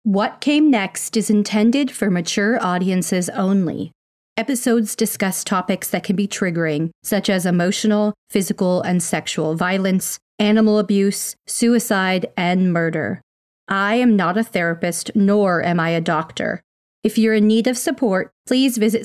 What Came Next is intended for mature audiences only. Episodes discuss topics that can be triggering, such as emotional, physical, and sexual violence, animal abuse, suicide, and murder. I am not a therapist, nor am I a doctor. If you're in need of support, please visit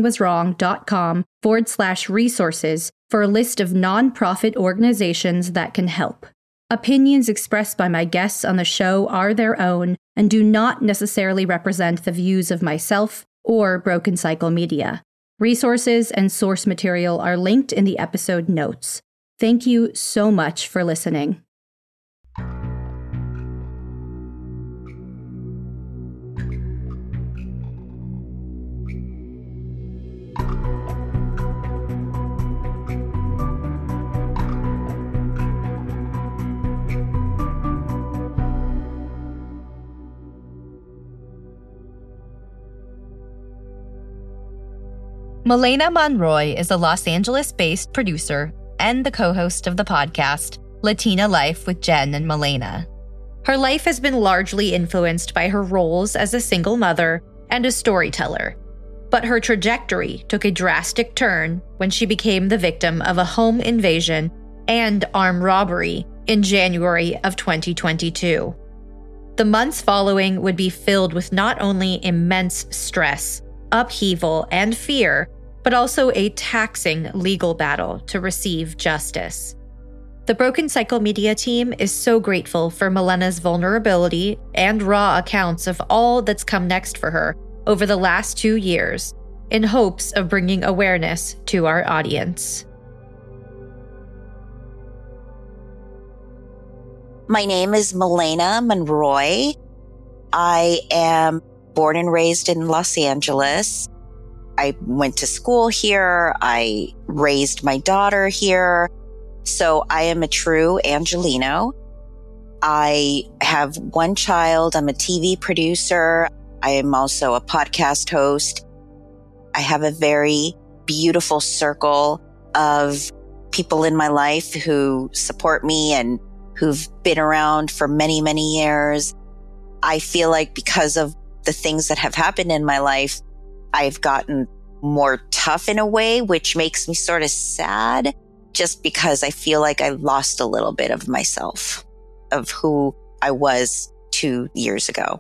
somethingwaswrong.com/resources for a list of nonprofit organizations that can help. Opinions expressed by my guests on the show are their own and do not necessarily represent the views of myself or Broken Cycle Media. Resources and source material are linked in the episode notes. Thank you so much for listening. Malena Monroy is a Los Angeles-based producer and the co-host of the podcast, Latina Life with Jen and Malena. Her life has been largely influenced by her roles as a single mother and a storyteller, but her trajectory took a drastic turn when she became the victim of a home invasion and armed robbery in January of 2022. The months following would be filled with not only immense stress, upheaval, and fear, but also a taxing legal battle to receive justice. The Broken Cycle Media team is so grateful for Malena's vulnerability and raw accounts of all that's come next for her over the last 2 years, in hopes of bringing awareness to our audience. My name is Malena Monroy. I am born and raised in Los Angeles. I went to school here. I raised my daughter here. So I am a true Angelino. I have one child. I'm a TV producer. I am also a podcast host. I have a very beautiful circle of people in my life who support me and who've been around for many, many years. I feel like because of the things that have happened in my life, I've gotten more tough in a way, which makes me sort of sad, just because I feel like I lost a little bit of myself, of who I was 2 years ago.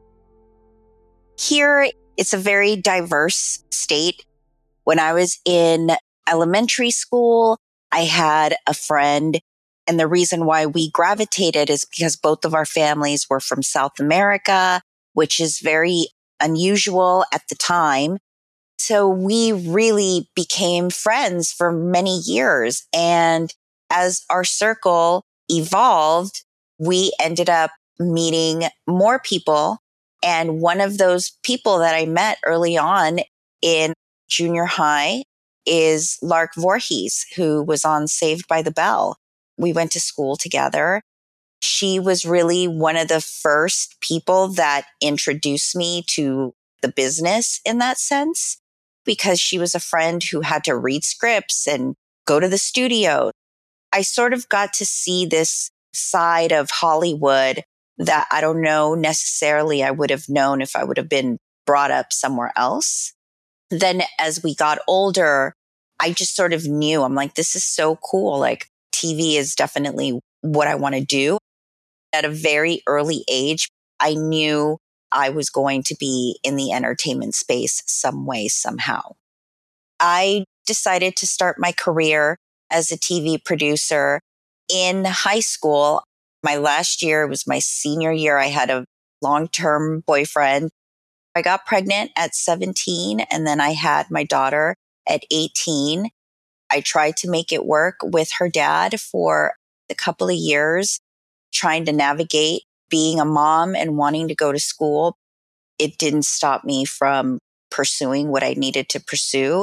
Here, it's a very diverse state. When I was in elementary school, I had a friend, and the reason why we gravitated is because both of our families were from South America, which is very unusual at the time. So we really became friends for many years. And as our circle evolved, we ended up meeting more people. And one of those people that I met early on in junior high is Lark Voorhees, who was on Saved by the Bell. We went to school together. She was really one of the first people that introduced me to the business in that sense, because she was a friend who had to read scripts and go to the studio. I sort of got to see this side of Hollywood that I don't know necessarily I would have known if I would have been brought up somewhere else. Then as we got older, I just sort of knew, I'm like, this is so cool. Like, TV is definitely what I want to do. At a very early age, I knew I was going to be in the entertainment space some way, somehow. I decided to start my career as a TV producer in high school. My last year was my senior year. I had a long-term boyfriend. I got pregnant at 17, and then I had my daughter at 18. I tried to make it work with her dad for a couple of years, trying to navigate being a mom and wanting to go to school. It didn't stop me from pursuing what I needed to pursue.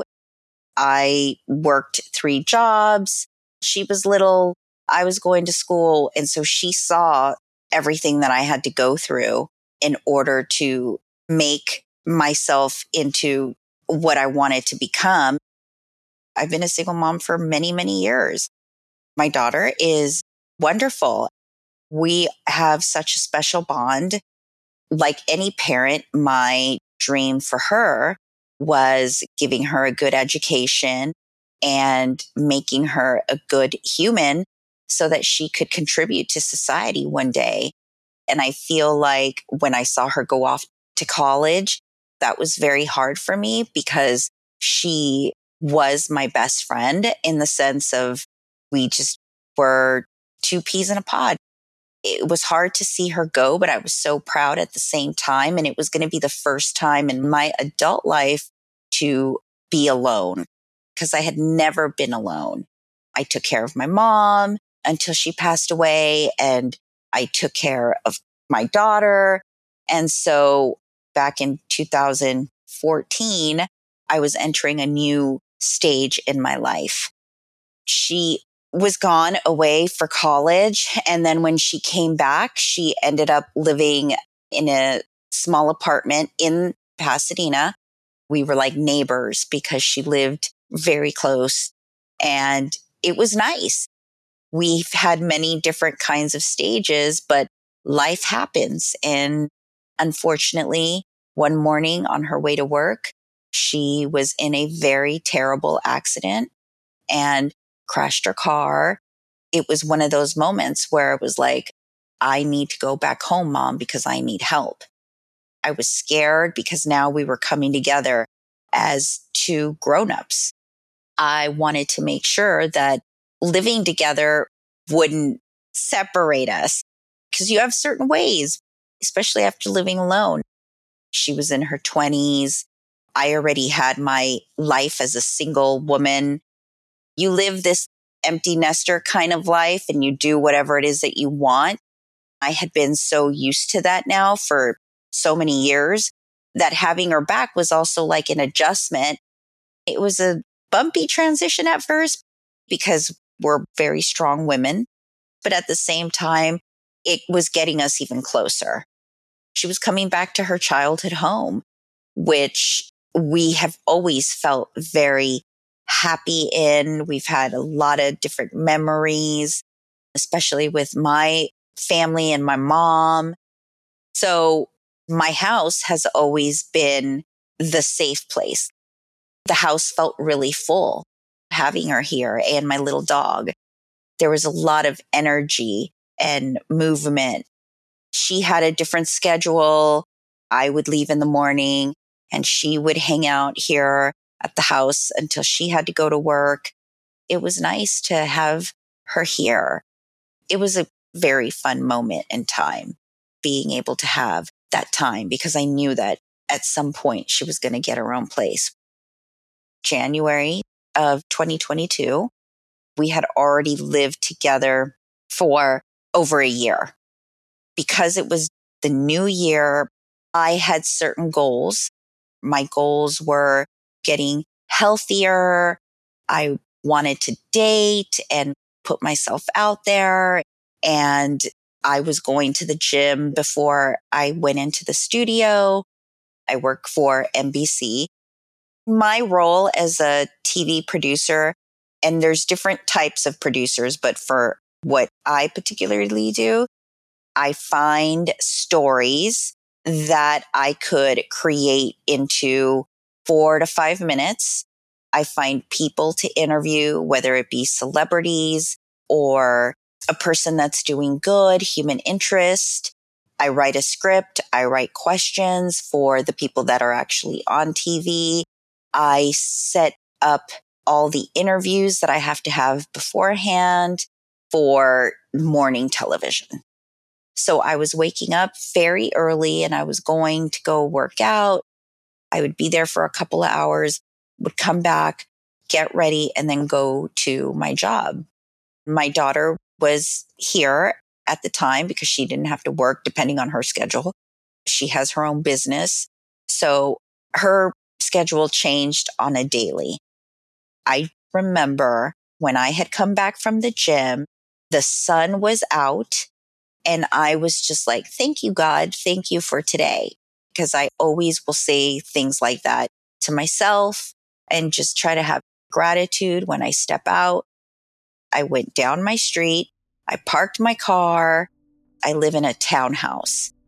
I worked 3 jobs. She was little. I was going to school. And so she saw everything that I had to go through in order to make myself into what I wanted to become. I've been a single mom for many, many years. My daughter is wonderful. We have such a special bond. like any parent, my dream for her was giving her a good education and making her a good human so that she could contribute to society one day. And I feel like when I saw her go off to college, that was very hard for me because she was my best friend in the sense of we just were two peas in a pod. It was hard to see her go, but I was so proud at the same time. And it was going to be the first time in my adult life to be alone because I had never been alone. I took care of my mom until she passed away, and I took care of my daughter. And so back in 2014, I was entering a new stage in my life. She was gone away for college. And then when she came back, she ended up living in a small apartment in Pasadena. We were like neighbors because she lived very close, and it was nice. We've had many different kinds of stages, but life happens. And unfortunately, one morning on her way to work, she was in a very terrible accident and crashed her car. It was one of those moments where it was like, I need to go back home, Mom, because I need help. I was scared because now we were coming together as two grown-ups. I wanted to make sure that living together wouldn't separate us because you have certain ways, especially after living alone. She was in her 20s. I already had my life as a single woman. You live this empty nester kind of life and you do whatever it is that you want. I had been so used to that now for so many years that having her back was also like an adjustment. It was a bumpy transition at first because we're very strong women, but at the same time, it was getting us even closer. She was coming back to her childhood home, which we have always felt very happy in. We've had a lot of different memories, especially with my family and my mom. So my house has always been the safe place. The house felt really full having her here and my little dog. There was a lot of energy and movement. She had a different schedule. I would leave in the morning and she would hang out here at the house until she had to go to work. It was nice to have her here. It was a very fun moment in time, being able to have that time because I knew that at some point she was going to get her own place. January of 2022, we had already lived together for over a year. Because it was the new year, I had certain goals. My goals were getting healthier. I wanted to date and put myself out there. And I was going to the gym before I went into the studio. I work for NBC. My role as a TV producer, and there's different types of producers, but for what I particularly do, I find stories that I could create into 4 to 5 minutes. I find people to interview, whether it be celebrities or a person that's doing good, human interest. I write a script. I write questions for the people that are actually on TV. I set up all the interviews that I have to have beforehand for morning television. So I was waking up very early and I was going to go work out. I would be there for a couple of hours, would come back, get ready, and then go to my job. My daughter was here at the time because she didn't have to work depending on her schedule. She has her own business. So her schedule changed on a daily. I remember when I had come back from the gym, the sun was out. And I was just like, thank you, God. Thank you for today. Because I always will say things like that to myself and just try to have gratitude when I step out. I went down my street. I parked my car. I live in a townhouse.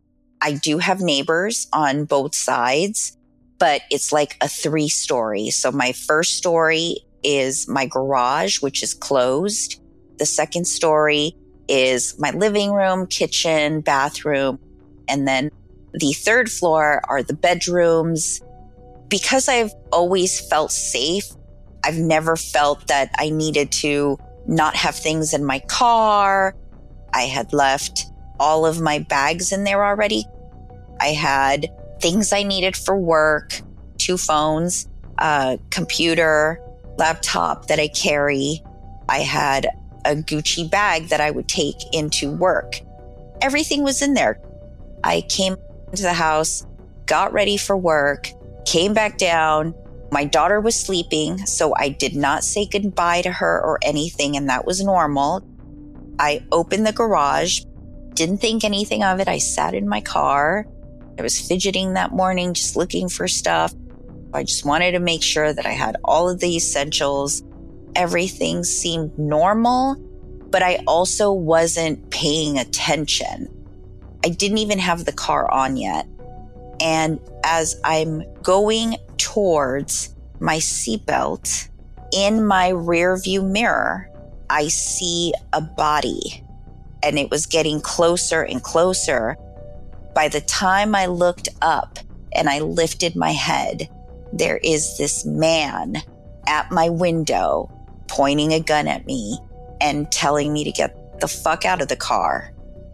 I do have neighbors on both sides, but it's like a 3-story. So my first story is my garage, which is closed. The second story is my living room, kitchen, bathroom. And then the third floor are the bedrooms. Because I've always felt safe, I've never felt that I needed to not have things in my car. I had left all of my bags in there already. I had things I needed for work, 2 phones, a computer, laptop that I carry. I had a Gucci bag that I would take into work. Everything was in there. I came into the house, got ready for work, came back down. My daughter was sleeping, so I did not say goodbye to her or anything, and that was normal. I opened the garage, didn't think anything of it. I sat in my car. I was fidgeting that morning, just looking for stuff. I just wanted to make sure that I had all of the essentials. Everything seemed normal, but I also wasn't paying attention. I didn't even have the car on yet. And as I'm going towards my seatbelt, in my rear view mirror, I see a body, and it was getting closer and closer. By the time I looked up and I lifted my head, there is this man at my window pointing a gun at me and telling me to get the fuck out of the car.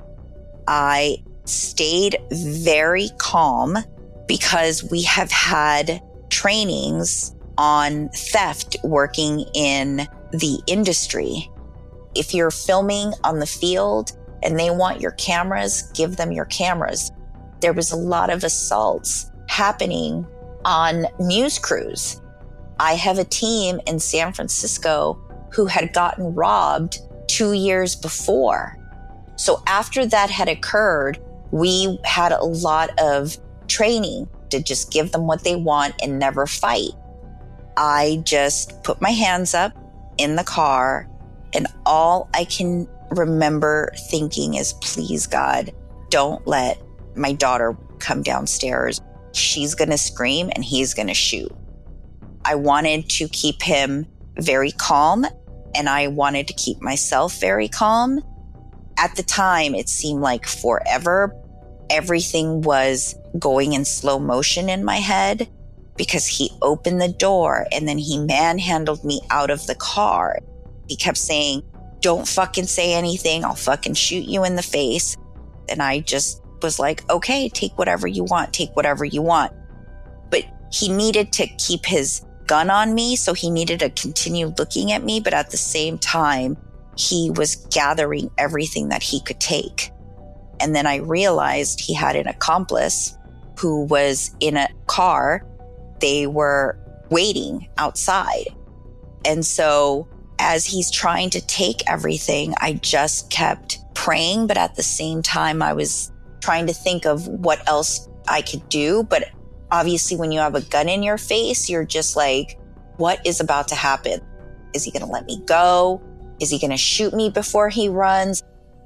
I stayed very calm because we have had trainings on theft working in the industry. If you're filming on the field and they want your cameras, give them your cameras. There was a lot of assaults happening on news crews. I have a team in San Francisco who had gotten robbed 2 years before. So after that had occurred, we had a lot of training to just give them what they want and never fight. I just put my hands up in the car, and all I can remember thinking is, please, God, don't let my daughter come downstairs. She's going to scream and he's going to shoot. I wanted to keep him very calm, and I wanted to keep myself very calm. At the time, it seemed like forever. Everything was going in slow motion in my head because he opened the door and then he manhandled me out of the car. He kept saying, don't fucking say anything. I'll fucking shoot you in the face. And I just was like, okay, take whatever you want. Take whatever you want. But he needed to keep his gun on me, so he needed to continue looking at me. But at the same time, he was gathering everything that he could take. And then I realized he had an accomplice who was in a car. They were waiting outside. And so as he's trying to take everything, I just kept praying. But at the same time, I was trying to think of what else I could do. But obviously, when you have a gun in your face, you're just like, what is about to happen? Is he going to let me go? Is he going to shoot me before he runs?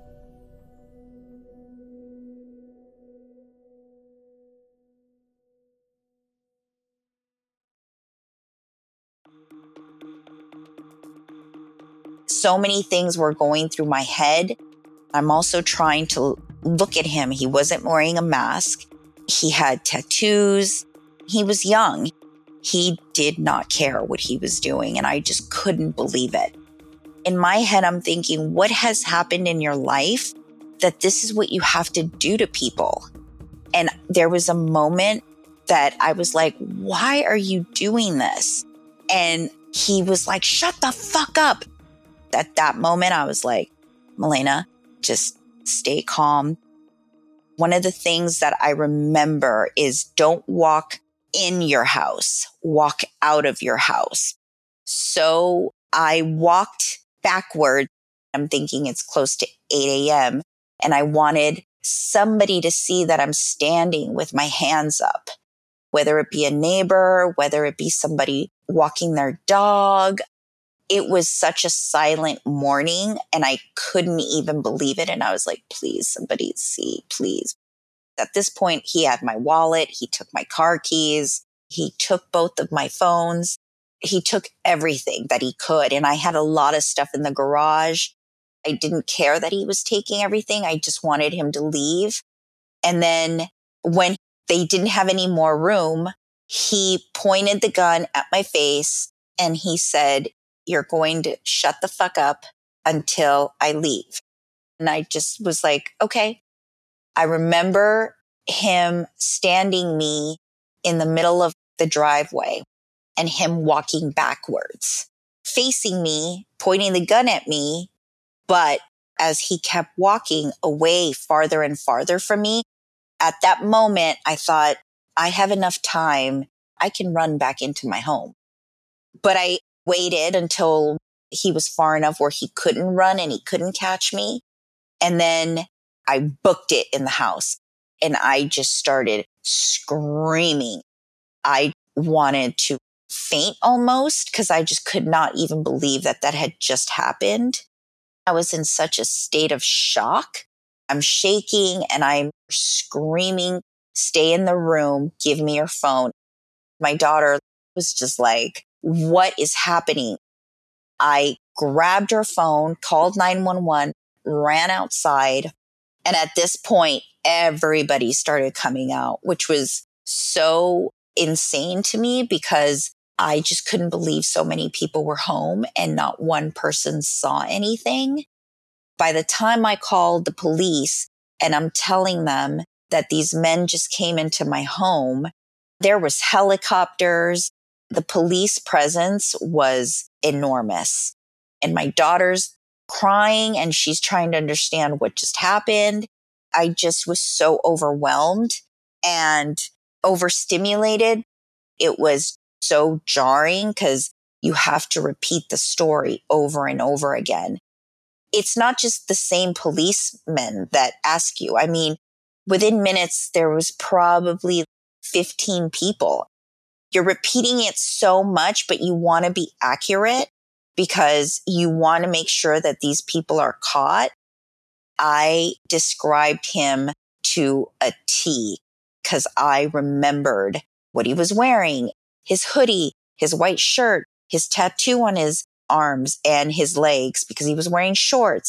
So many things were going through my head. I'm also trying to look at him. He wasn't wearing a mask. He had tattoos. He was young. He did not care what he was doing, and I just couldn't believe it. In my head, I'm thinking, what has happened in your life that this is what you have to do to people? And there was a moment that I was like, why are you doing this? And he was like, shut the fuck up. At that moment, I was like, Malena, just stay calm. One of the things that I remember is don't walk in your house, walk out of your house. So I walked backward. I'm thinking it's close to 8 a.m. And I wanted somebody to see that I'm standing with my hands up, whether it be a neighbor, whether it be somebody walking their dog. It was such a silent morning and I couldn't even believe it. And I was like, please, somebody see, please. At this point, he had my wallet. He took my car keys. He took both of my phones. He took everything that he could. And I had a lot of stuff in the garage. I didn't care that he was taking everything. I just wanted him to leave. And then when they didn't have any more room, he pointed the gun at my face and he said, "You're going to shut the fuck up until I leave." And I just was like, okay. I remember him standing me in the middle of the driveway and him walking backwards, facing me, pointing the gun at me. But as he kept walking away farther and farther from me, at that moment, I thought, I have enough time. I can run back into my home. But I waited until he was far enough where he couldn't run and he couldn't catch me. And then I booked it in the house and I just started screaming. I wanted to faint almost because I just could not even believe that that had just happened. I was in such a state of shock. I'm shaking and I'm screaming, "Stay in the room, give me your phone." My daughter was just like, "What is happening?" I grabbed her phone, called 911, ran outside. And at this point, everybody started coming out, which was so insane to me because I just couldn't believe so many people were home and not one person saw anything. By the time I called the police and I'm telling them that these men just came into my home, there was helicopters. The police presence was enormous. And my daughter's crying and she's trying to understand what just happened. I just was so overwhelmed and overstimulated. It was so jarring because you have to repeat the story over and over again. It's not just the same policemen that ask you. I mean, within minutes, there was probably 15 people. You're repeating it so much, but you want to be accurate because you want to make sure that these people are caught. I described him to a T because I remembered what he was wearing, his hoodie, his white shirt, his tattoo on his arms and his legs because he was wearing shorts.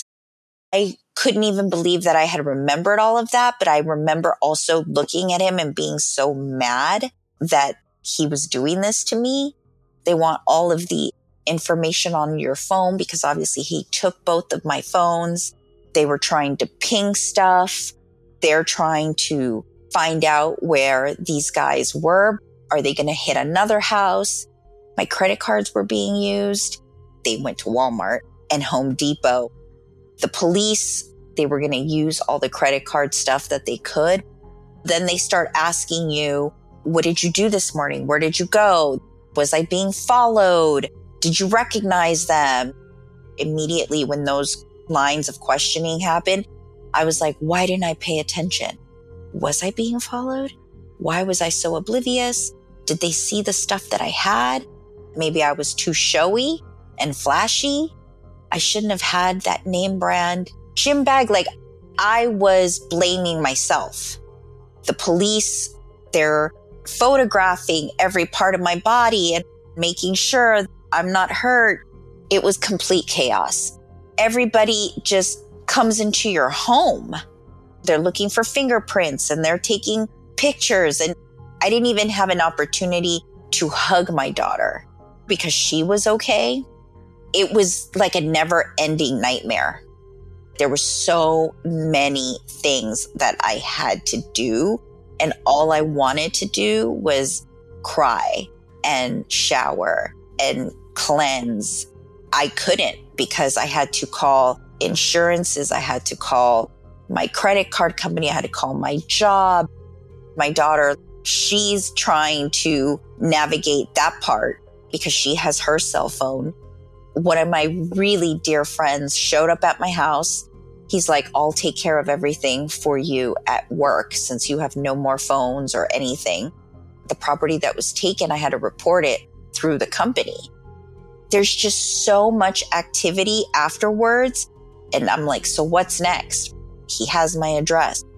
I couldn't even believe that I had remembered all of that, but I remember also looking at him and being so mad that he was doing this to me. They want all of the information on your phone because obviously he took both of my phones. They were trying to ping stuff. They're trying to find out where these guys were. Are they going to hit another house? My credit cards were being used. They went to Walmart and Home Depot. The police, they were going to use all the credit card stuff that they could. Then they start asking you, what did you do this morning? Where did you go? Was I being followed? Did you recognize them? Immediately when those lines of questioning happened, I was like, why didn't I pay attention? Was I being followed? Why was I so oblivious? Did they see the stuff that I had? Maybe I was too showy and flashy. I shouldn't have had that name brand gym bag. Like, I was blaming myself. The police, they're photographing every part of my body and making sure I'm not hurt. It was complete chaos. Everybody just comes into your home. They're looking for fingerprints and they're taking pictures. And I didn't even have an opportunity to hug my daughter because she was okay. It was like a never-ending nightmare. There were so many things that I had to do, and all I wanted to do was cry and shower and cleanse. I couldn't because I had to call insurances. I had to call my credit card company. I had to call my job. My daughter, she's trying to navigate that part because she has her cell phone. One of my really dear friends showed up at my house. He's like, I'll take care of everything for you at work since you have no more phones or anything. The property that was taken, I had to report it through the company. There's just so much activity afterwards. And I'm like, so what's next? He has my address.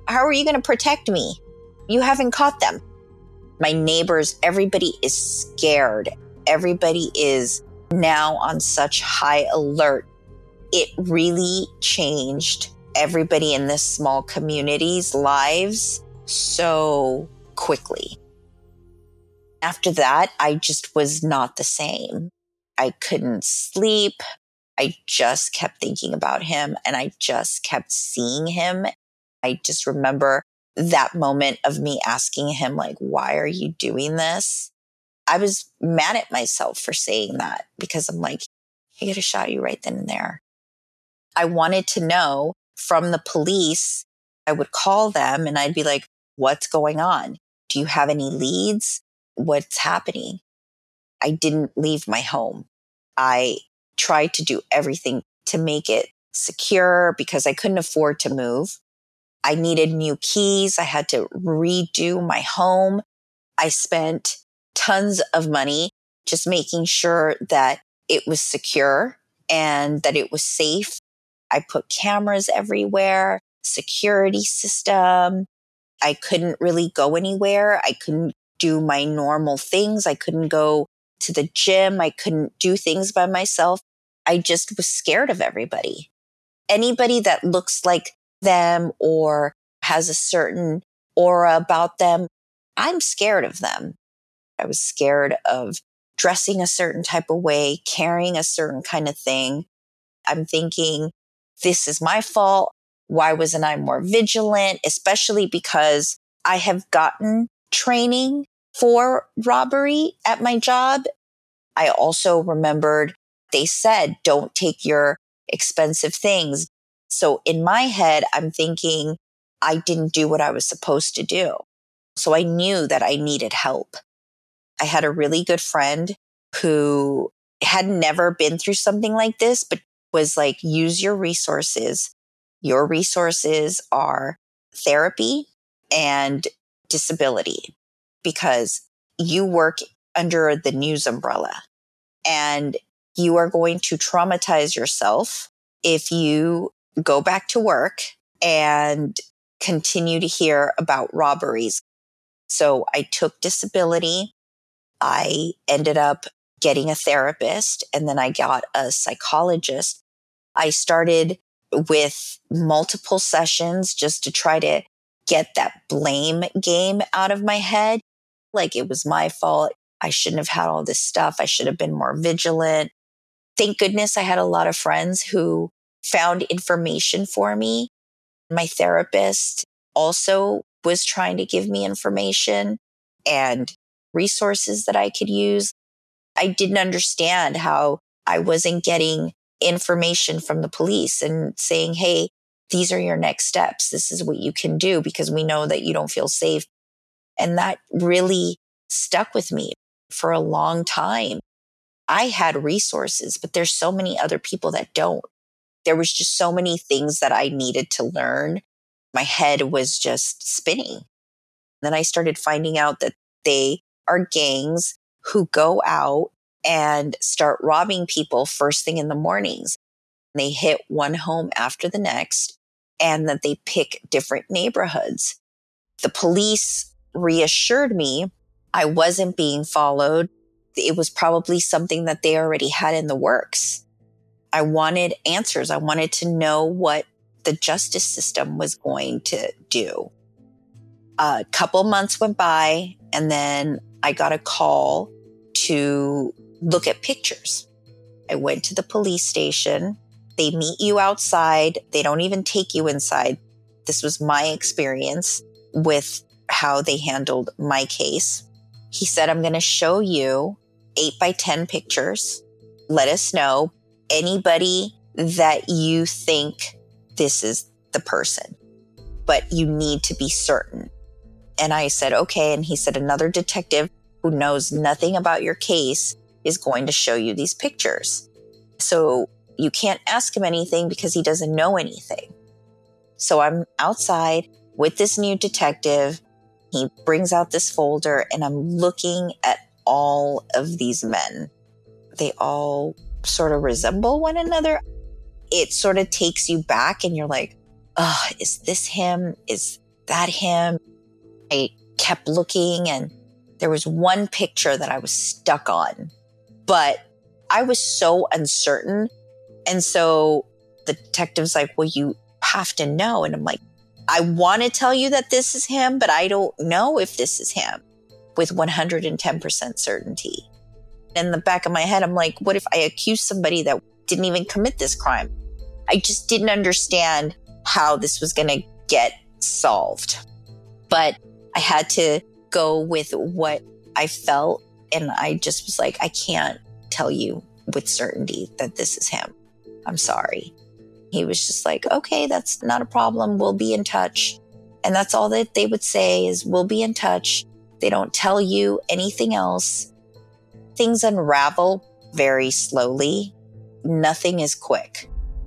How are you going to protect me? You haven't caught them. My neighbors, everybody is scared. Everybody is now on such high alert. It really changed everybody in this small community's lives so quickly. After that, I just was not the same. I couldn't sleep. I just kept thinking about him and I just kept seeing him. I just remember that moment of me asking him, like, why are you doing this? I was mad at myself for saying that because I'm like, I could have shot you right then and there. I wanted to know from the police. I would call them and I'd be like, what's going on? Do you have any leads? What's happening? I didn't leave my home. I tried to do everything to make it secure because I couldn't afford to move. I needed new keys. I had to redo my home. I spent tons of money just making sure that it was secure and that it was safe. I put cameras everywhere, security system. I couldn't really go anywhere. I couldn't do my normal things. I couldn't go to the gym. I couldn't do things by myself. I just was scared of everybody. Anybody that looks like them or has a certain aura about them, I'm scared of them. I was scared of dressing a certain type of way, carrying a certain kind of thing. I'm thinking, this is my fault. Why wasn't I more vigilant? Especially because I have gotten training for robbery at my job. I also remembered they said, don't take your expensive things. So in my head, I'm thinking I didn't do what I was supposed to do. So I knew that I needed help. I had a really good friend who had never been through something like this, but was like, use your resources. Your resources are therapy and disability because you work under the news umbrella and you are going to traumatize yourself if you go back to work and continue to hear about robberies. So I took disability. I ended up getting a therapist and then I got a psychologist. I started with multiple sessions just to try to get that blame game out of my head. Like it was my fault. I shouldn't have had all this stuff. I should have been more vigilant. Thank goodness I had a lot of friends who found information for me. My therapist also was trying to give me information and resources that I could use. I didn't understand how I wasn't getting information from the police and saying, hey, these are your next steps. This is what you can do because we know that you don't feel safe. And that really stuck with me for a long time. I had resources, but there's so many other people that don't. There was just so many things that I needed to learn. My head was just spinning. Then I started finding out that they are gangs who go out and start robbing people first thing in the mornings. They hit one home after the next and that they pick different neighborhoods. The police reassured me I wasn't being followed. It was probably something that they already had in the works. I wanted answers. I wanted to know what the justice system was going to do. A couple months went by and then I got a call to look at pictures. I went to the police station. They meet you outside. They don't even take you inside. This was my experience with how they handled my case. He said, I'm going to show you 8x10 pictures. Let us know anybody that you think this is the person, but you need to be certain. And I said, okay. And he said, another detective who knows nothing about your case is going to show you these pictures. So you can't ask him anything because he doesn't know anything. So I'm outside with this new detective. He brings out this folder and I'm looking at all of these men. They all sort of resemble one another. It sort of takes you back and you're like, oh, is this him? Is that him? I kept looking, and there was one picture that I was stuck on, but I was so uncertain. And so the detective's like, well, you have to know. And I'm like, I want to tell you that this is him, but I don't know if this is him with 110% certainty. In the back of my head, I'm like, what if I accuse somebody that didn't even commit this crime? I just didn't understand how this was going to get solved. But I had to go with what I felt. And I just was like, I can't tell you with certainty that this is him. I'm sorry. He was just like, okay, that's not a problem. We'll be in touch. And that's all that they would say is, we'll be in touch. They don't tell you anything else. Things unravel very slowly. Nothing is quick.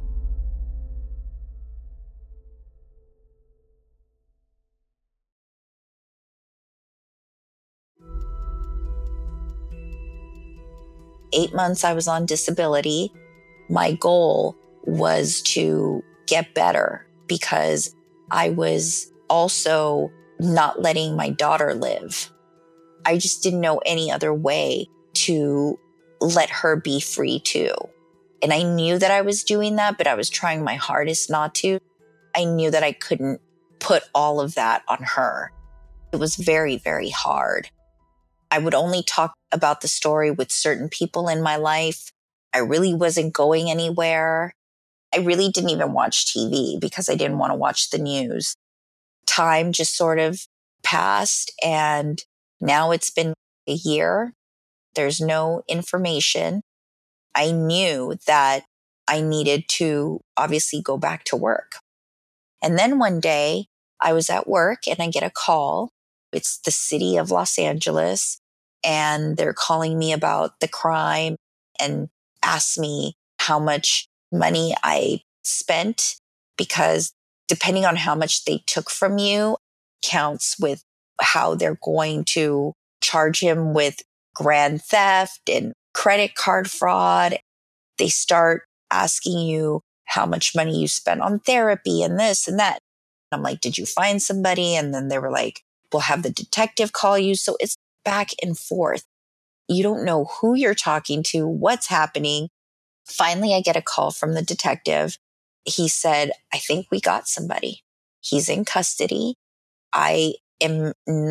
Eight months I was on disability. My goal was to get better because I was also not letting my daughter live. I just didn't know any other way to let her be free too. And I knew that I was doing that, but I was trying my hardest not to. I knew that I couldn't put all of that on her. It was very, very hard. I would only talk about the story with certain people in my life. I really wasn't going anywhere. I really didn't even watch TV because I didn't want to watch the news. Time just sort of passed, and now it's been a year. There's no information. I knew that I needed to obviously go back to work. And then one day I was at work and I get a call. It's the city of Los Angeles, and they're calling me about the crime and asked me how much money I spent, because depending on how much they took from you counts with how they're going to charge him with grand theft and credit card fraud. They start asking you how much money you spent on therapy and this and that. I'm like, did you find somebody? And then they were like, we'll have the detective call you. So it's back and forth. You don't know who you're talking to, what's happening. Finally, I get a call from the detective. He said, I think we got somebody. He's in custody. I am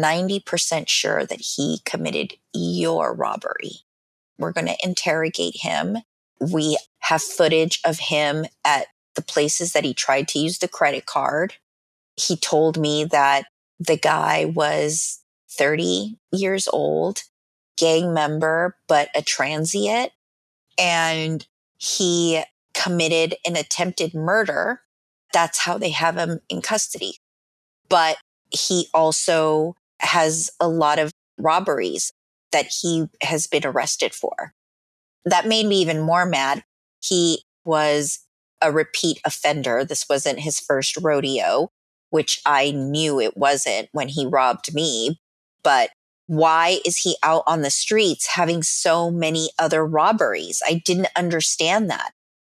90% sure that he committed your robbery. We're going to interrogate him. We have footage of him at the places that he tried to use the credit card. He told me that the guy was 30 years old, gang member, but a transient. And he committed an attempted murder. That's how they have him in custody. But he also has a lot of robberies that he has been arrested for. That made me even more mad. He was a repeat offender. This wasn't his first rodeo, which I knew it wasn't when he robbed me. But why is he out on the streets having so many other robberies? I didn't understand that.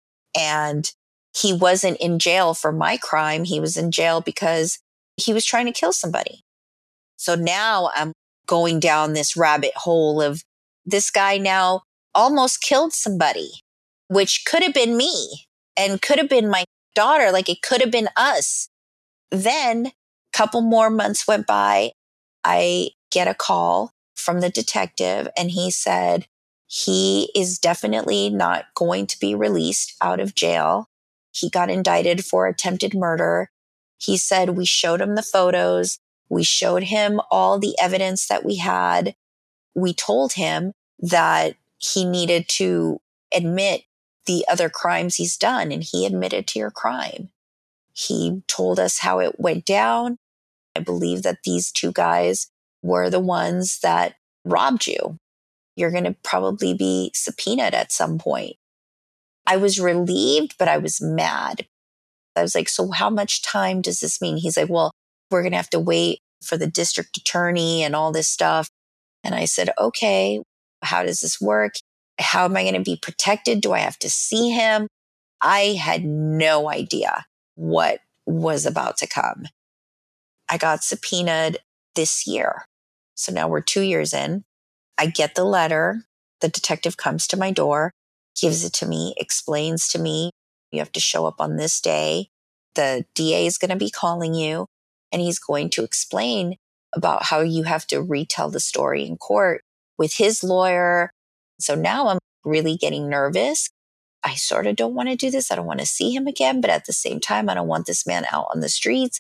And he wasn't in jail for my crime. He was in jail because he was trying to kill somebody. So now I'm going down this rabbit hole of this guy now almost killed somebody, which could have been me and could have been my daughter. Like, it could have been us. Then a couple more months went by. I get a call from the detective, and he said he is definitely not going to be released out of jail. He got indicted for attempted murder. He said we showed him the photos. We showed him all the evidence that we had. We told him that he needed to admit the other crimes he's done, and he admitted to your crime. He told us how it went down. I believe that these two guys were the ones that robbed you. You're going to probably be subpoenaed at some point. I was relieved, but I was mad. I was like, so how much time does this mean? He's like, well, we're going to have to wait for the district attorney and all this stuff. And I said, okay, how does this work? How am I going to be protected? Do I have to see him? I had no idea what was about to come. I got subpoenaed this year. So now we're 2 years in. I get the letter. The detective comes to my door, gives it to me, explains to me, you have to show up on this day. The DA is going to be calling you, and he's going to explain about how you have to retell the story in court with his lawyer. So now I'm really getting nervous. I sort of don't want to do this. I don't want to see him again, but at the same time, I don't want this man out on the streets.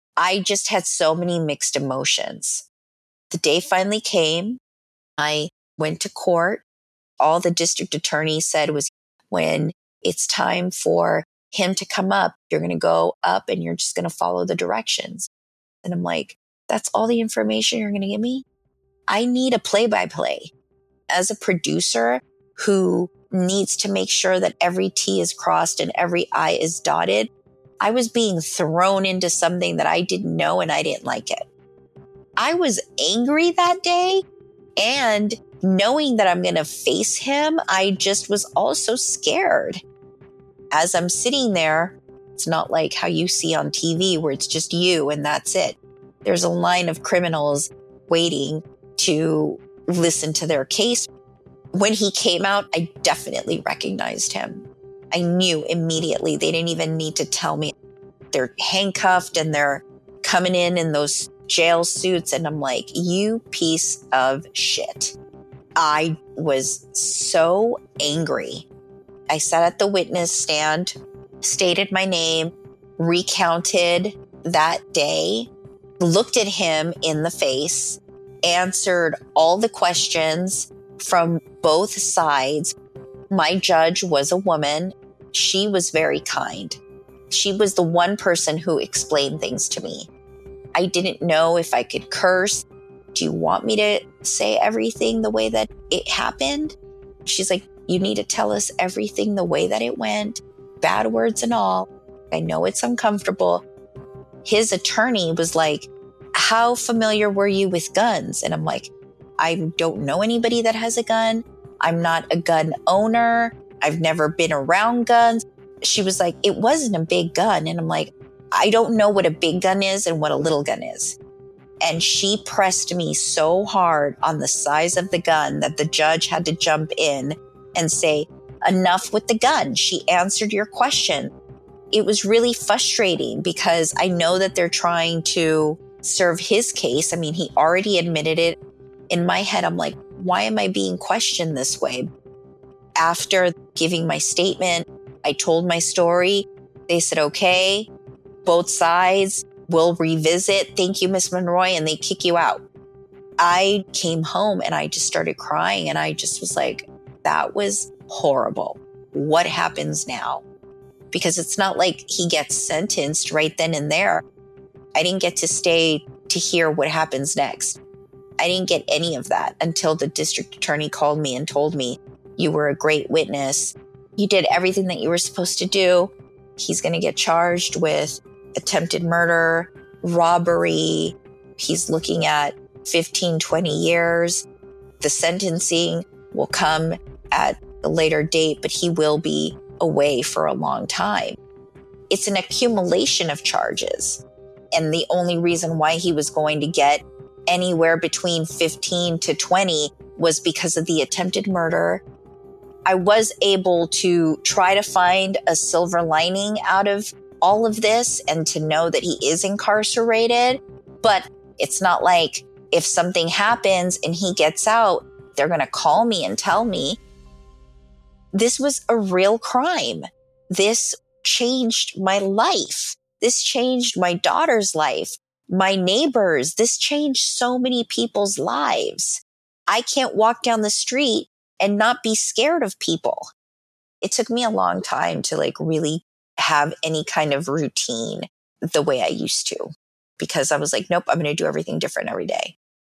I just had so many mixed emotions. The day finally came. I went to court. All the district attorney said was, when it's time for him to come up, you're going to go up and you're just going to follow the directions. And I'm like, that's all the information you're going to give me? I need a play-by-play. As a producer who needs to make sure that every T is crossed and every I is dotted, I was being thrown into something that I didn't know, and I didn't like it. I was angry that day, and knowing that I'm going to face him, I just was also scared. As I'm sitting there, it's not like how you see on TV where it's just you and that's it. There's a line of criminals waiting to listen to their case. When he came out, I definitely recognized him. I knew immediately. They didn't even need to tell me. They're handcuffed and they're coming in those jail suits. And I'm like, you piece of shit. I was so angry. I sat at the witness stand, stated my name, recounted that day, looked at him in the face, answered all the questions from both sides. My judge was a woman. She was very kind. She was the one person who explained things to me. I didn't know if I could curse. Do you want me to say everything the way that it happened? She's like, you need to tell us everything the way that it went, bad words and all. I know it's uncomfortable. His attorney was like, how familiar were you with guns? And I'm like, I don't know anybody that has a gun. I'm not a gun owner. I've never been around guns. She was like, it wasn't a big gun. And I'm like, I don't know what a big gun is and what a little gun is. And she pressed me so hard on the size of the gun that the judge had to jump in and say, enough with the gun. She answered your question. It was really frustrating because I know that they're trying to serve his case. I mean, he already admitted it. In my head, I'm like, why am I being questioned this way? After giving my statement, I told my story. They said, okay, both sides will revisit. Thank you, Miss Monroy. And they kick you out. I came home and I just started crying. And I just was like, that was horrible. What happens now? Because it's not like he gets sentenced right then and there. I didn't get to stay to hear what happens next. I didn't get any of that until the district attorney called me and told me, you were a great witness. You did everything that you were supposed to do. He's going to get charged with attempted murder, robbery. He's looking at 15, 20 years. The sentencing will come at a later date, but he will be away for a long time. It's an accumulation of charges. And the only reason why he was going to get anywhere between 15 to 20 was because of the attempted murder. I was able to try to find a silver lining out of all of this and to know that he is incarcerated. But it's not like if something happens and he gets out, they're going to call me and tell me. This was a real crime. This changed my life. This changed my daughter's life, my neighbors. This changed so many people's lives. I can't walk down the street and not be scared of people. It took me a long time to really have any kind of routine the way I used to, because I was like, nope, I'm going to do everything different every day.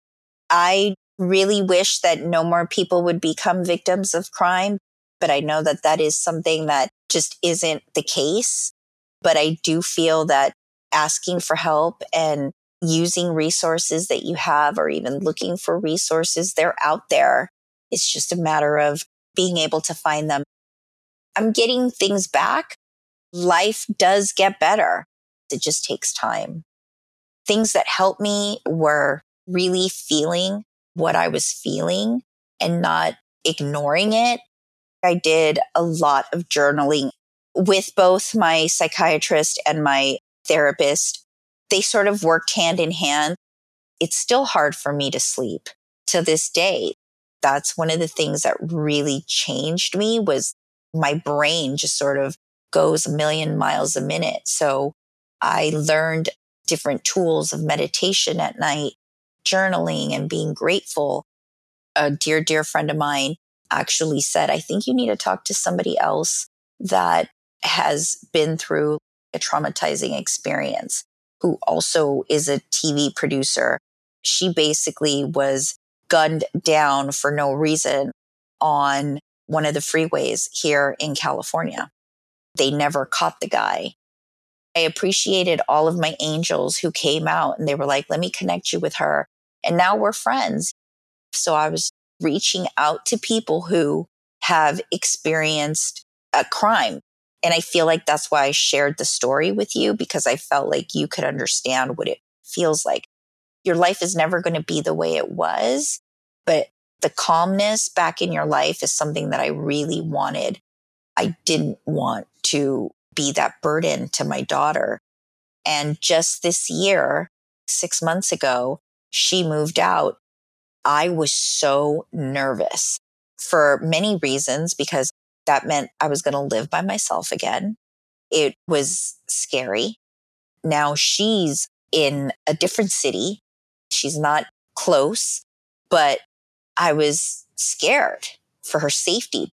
I really wish that no more people would become victims of crime, but I know that that is something that just isn't the case. But I do feel that asking for help and using resources that you have, or even looking for resources, they're out there. It's just a matter of being able to find them. I'm getting things back. Life does get better. It just takes time. things that helped me were really feeling what I was feeling and not ignoring it. I did a lot of journaling with both my psychiatrist and my therapist. They sort of worked hand in hand. It's still hard for me to sleep to this day. That's one of the things that really changed me was my brain just sort of goes a million miles a minute. So I learned different tools of meditation at night, journaling and being grateful. A dear, dear friend of mine actually said, I think you need to talk to somebody else that has been through a traumatizing experience, who also is a TV producer. She basically was gunned down for no reason on one of the freeways here in California. They never caught the guy. I appreciated all of my angels who came out and they were like, let me connect you with her. And now we're friends. So I was reaching out to people who have experienced a crime. And I feel like that's why I shared the story with you, because I felt like you could understand what it feels like. Your life is never going to be the way it was, but the calmness back in your life is something that I really wanted. I didn't want to be that burden to my daughter. And just this year, 6 months ago, she moved out. I was so nervous for many reasons, because that meant I was going to live by myself again. It was scary. Now she's in a different city. She's not close, but I was scared for her safety.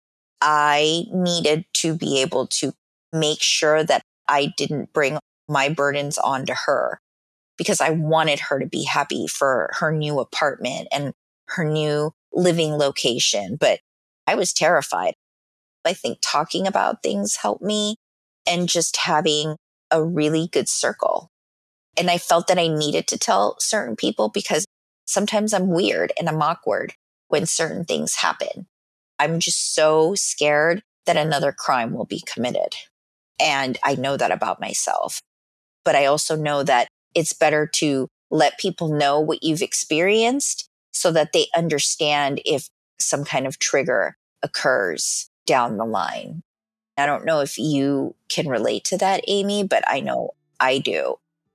I needed to be able to make sure that I didn't bring my burdens onto her, because I wanted her to be happy for her new apartment and her new living location. But I was terrified. I think talking about things helped me, and just having a really good circle. And I felt that I needed to tell certain people, because sometimes I'm weird and I'm awkward when certain things happen. I'm just so scared that another crime will be committed. And I know that about myself. But I also know that it's better to let people know what you've experienced so that they understand if some kind of trigger occurs down the line. I don't know if you can relate to that, Amy, but I know I do.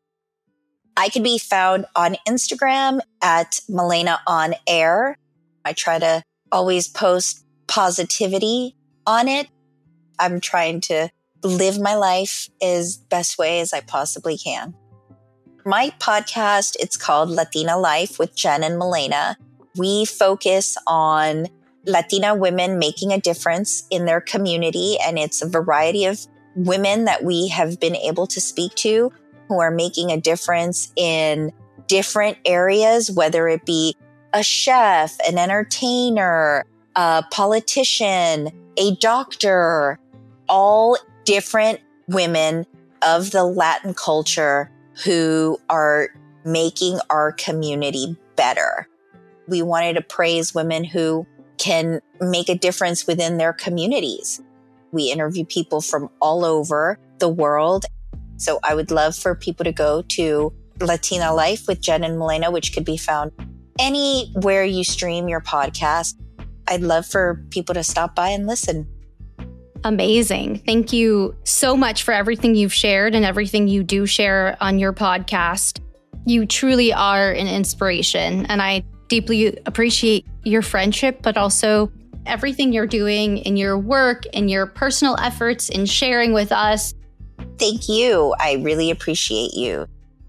I can be found on Instagram at Malena On Air. I try to always post positivity on it. I'm trying to live my life as best way as I possibly can. My podcast, it's called Latina Life with Jen and Malena. We focus on Latina women making a difference in their community, and it's a variety of women that we have been able to speak to who are making a difference in different areas, whether it be a chef, an entertainer, a politician, a doctor, all different women of the Latin culture who are making our community better. We wanted to praise women who can make a difference within their communities. We interview people from all over the world. So I would love for people to go to Latina Life with Jen and Malena, which could be found anywhere you stream your podcast. I'd love for people to stop by and listen. Amazing. Thank you so much for everything you've shared and everything you do share on your podcast. You truly are an inspiration, and I deeply appreciate your friendship, but also everything you're doing in your work and your personal efforts in sharing with us. Thank you. I really appreciate you.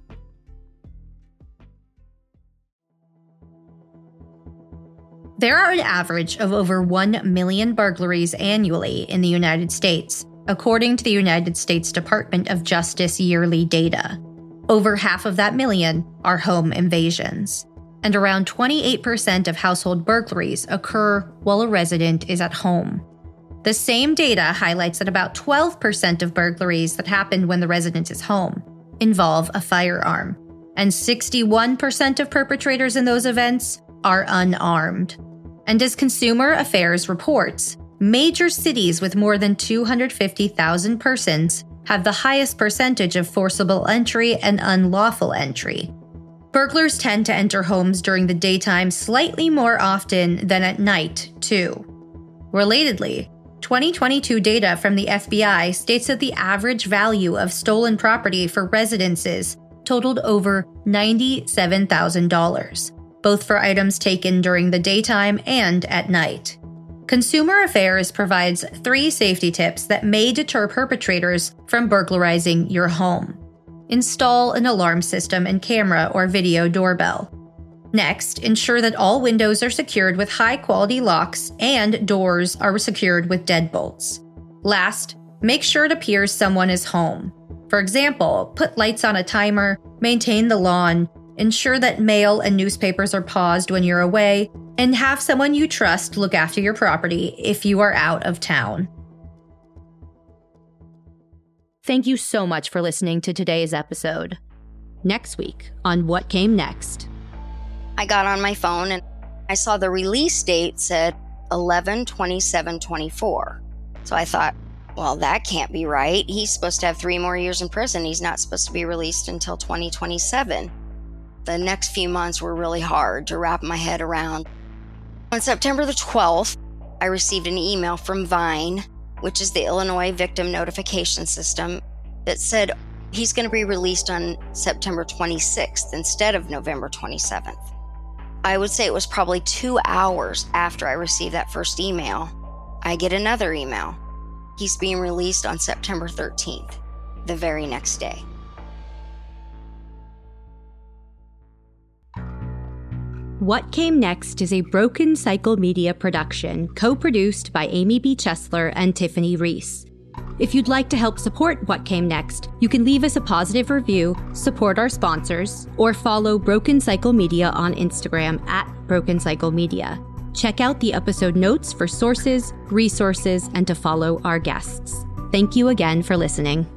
There are an average of over 1 million burglaries annually in the United States, according to the United States Department of Justice yearly data. Over half of that million are home invasions, and around 28% of household burglaries occur while a resident is at home. The same data highlights that about 12% of burglaries that happen when the resident is home involve a firearm, and 61% of perpetrators in those events are unarmed. And as Consumer Affairs reports, major cities with more than 250,000 persons have the highest percentage of forcible entry and unlawful entry. Burglars tend to enter homes during the daytime slightly more often than at night, too. Relatedly, 2022 data from the FBI states that the average value of stolen property for residences totaled over $97,000, both for items taken during the daytime and at night. Consumer Affairs provides 3 safety tips that may deter perpetrators from burglarizing your home. Install an alarm system and camera or video doorbell. Next, ensure that all windows are secured with high-quality locks and doors are secured with deadbolts. Last, make sure it appears someone is home. For example, put lights on a timer, maintain the lawn, ensure that mail and newspapers are paused when you're away, and have someone you trust look after your property if you are out of town. Thank you so much for listening to today's episode. Next week on What Came Next. I got on my phone and I saw the release date said 11/27/24. So I thought, well, that can't be right. He's supposed to have 3 more years in prison. He's not supposed to be released until 2027. The next few months were really hard to wrap my head around. On September the 12th, I received an email from VINE, which is the Illinois Victim Notification System, that said he's going to be released on September 26th instead of November 27th. I would say it was probably 2 hours after I received that first email, I get another email. He's being released on September 13th, the very next day. What Came Next is a Broken Cycle Media production, co-produced by Amy B. Chesler and Tiffany Reese. If you'd like to help support What Came Next, you can leave us a positive review, support our sponsors, or follow Broken Cycle Media on Instagram @Broken Cycle Media. Check out the episode notes for sources, resources, and to follow our guests. Thank you again for listening.